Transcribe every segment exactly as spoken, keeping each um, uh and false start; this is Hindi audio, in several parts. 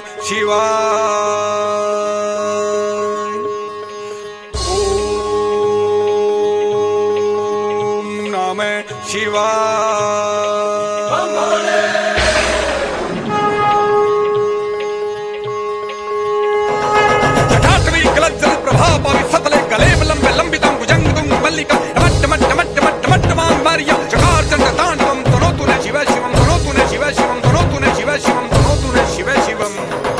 शिवाय। ओम नमः शिवाय। जटाटवी गलज्जल प्रभाव पावि सतले गले लंबे लंबितं भुजंग तुंग मल्लिका मट्ट मट्ट मट्ट मट्ट मट्ट मां मारिया चकार चंड तांडवम तनो तूने शिव शिवम तनो तूने शिव शिवम तनो तूने शिव शिवम तनो तूने शिव शिवम।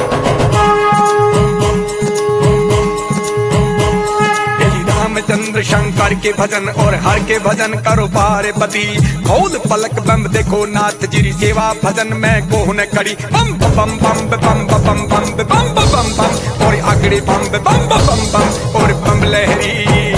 रामचंद्र शंकर के भजन और हर के भजन करो पार्वती। खोल पलक बम देखो नाथ जिरी सेवा भजन में कोहन करी बम बम बम बम बम बम बम बम बम बम और अगड़ी बम बम बम बम और बम लहरी।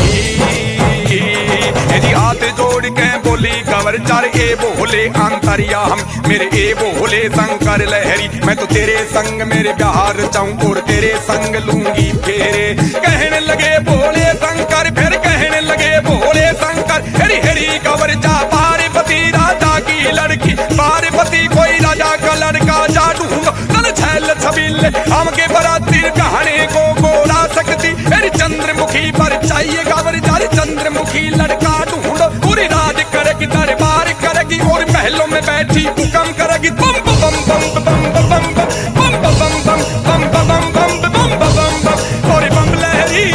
यदि हाथ जोड़ के बोली कवर चार ए बोले अंतरिया हम मेरे ए बोले शंकर लहरी। मैं तो तेरे संग मेरे प्यार चाहूं और तेरे संग लूंगी फेरे। कहने लगे बोले शंकर फिर कहने लगे बोले शंकर हेरी हेरी कवर जा पार्वती राजा की लड़की पार्वती कोई राजा का लड़का जा ढूंढो तन छैल छबील हम के बराती कहानी को गोरा सकती हेरी चंद्रमुखी पर चाहिए कवर जारी चंद्रमुखी लड़का ढूंढो पूरी राज करेगी दरबार करेगी और महलों में बैठी हुक्म करेगी बम बम बम बम बम बम बम बम बम बम बम बम बम बम बम बम और बम लहरी।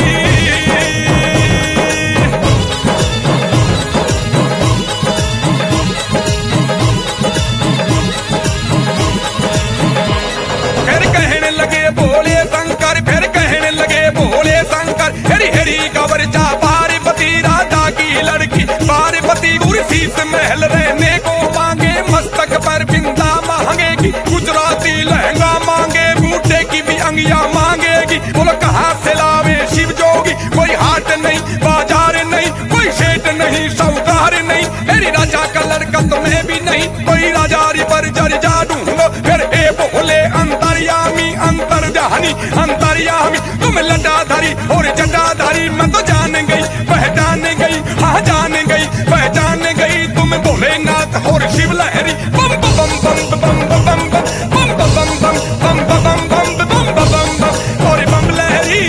फिर कहने लगे बोले शंकर फिर कहने लगे बोले शंकर हेरी हेरी कवर जा पार्वती राजा की लड़की पार्वती कुर्सी से महल रहने को मांगे मस्तक पर बिंदा मांगेगी गुजराती लहंगा मांगे बूटे की भी अंगिया मांगेगी। बोलो कहाँ से लावे शिव जोगी कोई हाट नहीं बाजार नहीं कोई सेठ नहीं सौदार नहीं मेरी राजा का लड़का तुम्हें भी नहीं कोई राजारी पर जर जा ढूंढो फिर ए बोले अंतर्यामी अंतर्जानी अंतर्यामी तुम लटाधारी और जटाधारी मैं तो जान गई पहचान गई हाँ जान गई पहचान गई तुम भोलेनाथ और शिव लहरी बम बम बम बम बम बम बम बम बम बम बम बम बम बम बम बम बम और बम लहरी।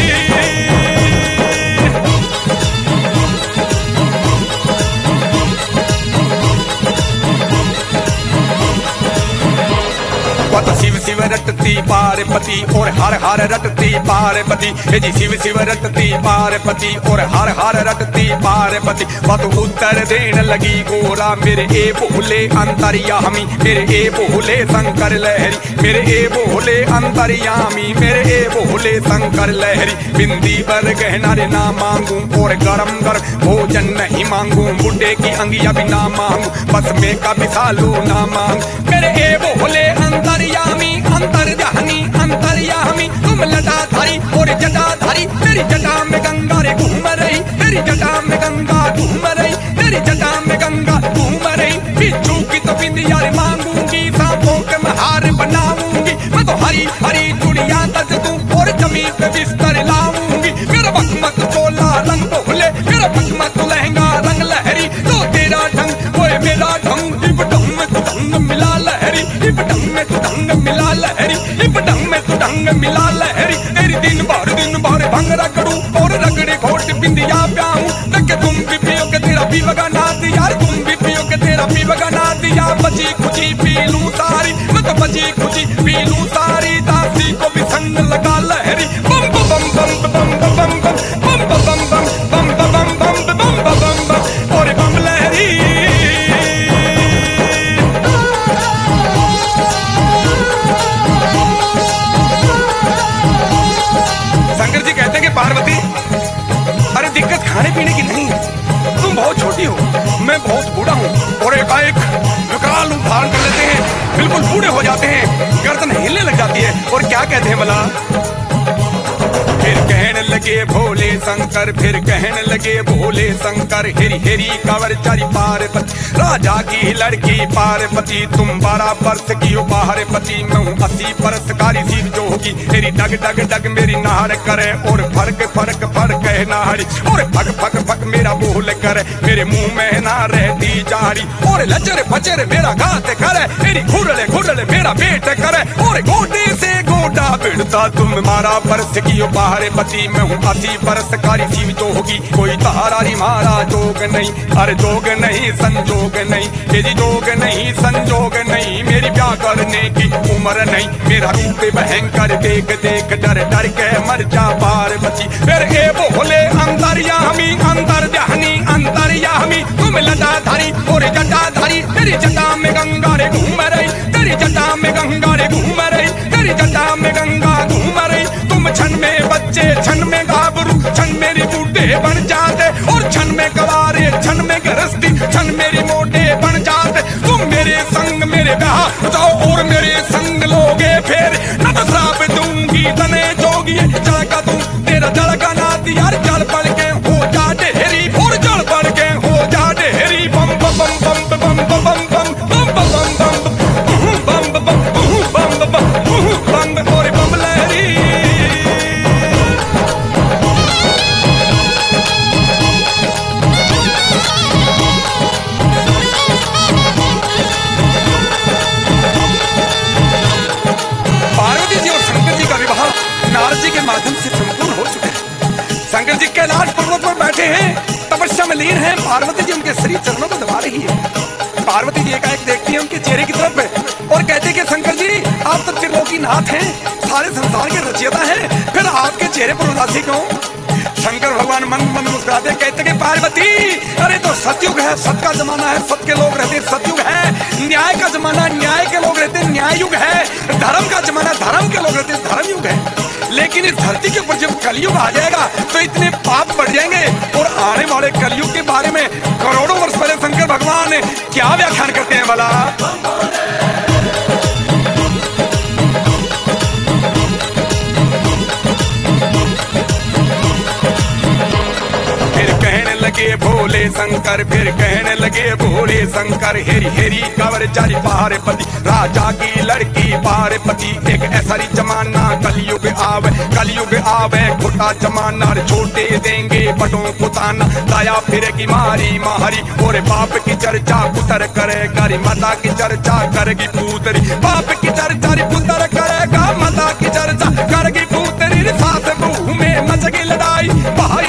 शिव शिव रटती पार्वती और हर हर रटती पार्वती हे जी शिव शिव रटती पार्वती और हर हर रटती पार्वती। बात उत्तर देने लगी गोरा मेरे ए बोले अंतर्यामी मेरे ए बोले शंकर लहरी मेरे ए बोले अंतर्यामी मेरे ए बोले शंकर लहरी। बिंदी पर गहना रे ना मांगू और गरम गरम भोजन नहीं मांगू बुड्ढे की अंगिया भी ना मांगू बस में का विशालू ना मांग मेरे ए बोले अंतर्यामी अंतर्जानी अंतर्यामी तुम लटाधारी और जटाधारी मेरी जटा में गंगा रे घूम रही मेरी जटा में गंगा घूम रही मेरी जटा में गंगा घूम रही। बिच्छू की तो बिंदिया रे मांगूंगी सांपों के मैं हार बनाऊंगी मैं तो हरी हरी चूड़ियां दस दूं और जमीन पे बिस्तर लाऊंगी। मेरा मखमत चोला रंग बोले मेरा मखमत लहंगा रंग लहरी तो तेरा ढंग वो मेरा ढंग इब ढंग में तो ढंग मिला लहरी इब ढंग में तो ढंग मिला लहरी इब ढंग में तो ढंग मिला लहरी। तेरी दिन भर दिन भर भंग रगड़ू और रगड़े घोट बिंदिया प्याऊं तक तुम भी पियो के तेरा भी बगाना दिया तुम भी पियो के तेरा भी बगाना दिया बची खुची पी लूं सारी मैं तो बची खुची पी लूं सारी दासी को भी संग लगा लहरी बम बम बम बम बम बम बम बम बम बम बम बम बम बम बम बम बम और बम लहरी। शंकर जी कहते हैं कि पार्वती अरे दिक्कत खाने पीने की नहीं तुम बहुत छोटी हो मैं बहुत बूढ़ा हूँ और एकाएक विकराल रूप धारण कर लेते हैं बिल्कुल बूढ़े हो जाते हैं गर्दन हिलने लग जाती है और क्या कहते हैं भला। फिर कहने लगे भोले शंकर फिर कहने लगे भोले शंकर हेरी हेरी कांवर चारी पार्वती राजा की लड़की पार्वती तुम बारह वर्ष की हो पार्वती मैं हूँ अस्सी वर्ष कारी शिव जोगी मेरी डग डग डग मेरी नार करे और फर्क फर्क फर्क है नारी और फक फक फक मेरा बोल करे मेरे मुंह में ना रहती जारी और लचर फचर मेरा गात करे मेरी घुरले घुरले मेरा पेट करे और गोटे से गो भिड़ता तुम मारा बरस की बाहर पति मैं हूँ अस्सी बरस कारी शिव जो होगी कोई तहारारी मारा जोग नहीं अरे जोग नहीं संजोग नहीं ये जी जोग नहीं संजोग नहीं मेरी ब्याह करने की उम्र नहीं मेरा रूप भयंकर देख देख डर डर के मर जा पार्वती फिर ए बोले अंतर या हमी अंतर जहनी अंतर या हमी तुम लटा धारी और जटा धारी तेरी जटा में गंगा रे घूम रही तेरी जटा में गंगा रे घूम रही तेरी जटा में गंगा घूम रही तुम क्षण में बच्चे क्षण में गाभरू क्षण मेरी बूढ़े बन जाते और क्षण में कवारे क्षण में गृहस्थी क्षण मेरी मोटे बन जाते तुम मेरे संग मेरे ब्याह जाओ और मेरे संग लोगे फिर न तो श्राप दूंगी तने जोगी जल का तू तेरा जल का नाती यार जल पड़ के हो जा ढेरी और जल पड़ के हो जा ढेरी बम बम बम बम बम बम बम बम बम बम बम बम बम बम बम बम और बम लहरी पार्वती जी और शंकर जी का विवाह नारद जी के माध्यम से संपूर्ण हो चुका है। शंकर जी कैलाश पर्वत पर बैठे हैं तपस्या में लीन हैं पार्वती जी उनके श्री चरणों को दबा रही है। पार्वती जी एकाएक देखती है उनके चेहरे की तरफ और कहते हैं कि शंकर जी आप तो त्रिलोकी नाथ हैं सारे संसार के रचयिता हैं फिर आपके चेहरे पर उदासी क्यों। शंकर भगवान मन मन मुस्कुराते कहते कि पार्वती अरे तो सतयुग है सत का जमाना है सत के लोग रहते सतयुग है न्याय का जमाना न्याय के लोग रहते न्याय युग है धर्म का जमाना धर्म के लोग रहते धर्म युग है लेकिन इस धरती के ऊपर जब कलयुग आ जाएगा तो इतने पाप बढ़ जाएंगे और आने वाले कलयुग के बारे में करोड़ों वर्ष पहले शंकर भगवान क्या व्याख्यान करते हैं भला। लगे भोले शंकर फिर कहने लगे भोले शंकर हेरी हेरी कवर जारी पार्वती राजा की लड़की पार्वती एक ऐसा जमाना कलयुग आवे कलयुग आवे खोटा जमाना छोटे देंगे बटों को ताना दाया फिरेगी मारी मारी और बाप की चर्चा पुत्र करेगा माता की चर्चा करेगी पुत्री बाप की चर्चा पुत्र करेगा माता की चर्चा करेगी पुत्री सास बहू में मचेगी लड़ाई